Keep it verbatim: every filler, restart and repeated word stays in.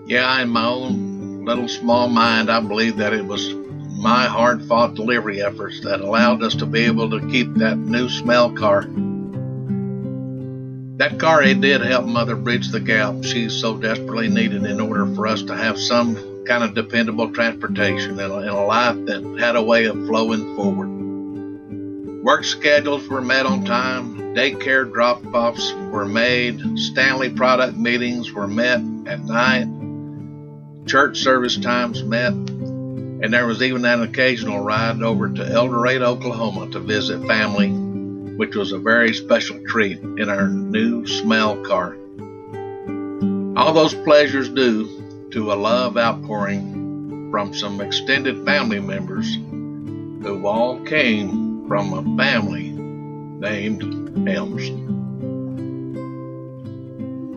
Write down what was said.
Yeah, in my own little small mind, I believe that it was my hard fought delivery efforts that allowed us to be able to keep that new smell car. That car it did help Mother bridge the gap she so desperately needed in order for us to have some kind of dependable transportation and a, and a life that had a way of flowing forward. Work schedules were met on time, daycare drop-offs were made, Stanley product meetings were met at night, church service times met, and there was even an occasional ride over to El Dorado, Oklahoma to visit family, which was a very special treat in our new smell car. All those pleasures due to a love outpouring from some extended family members who all came from a family named Helms.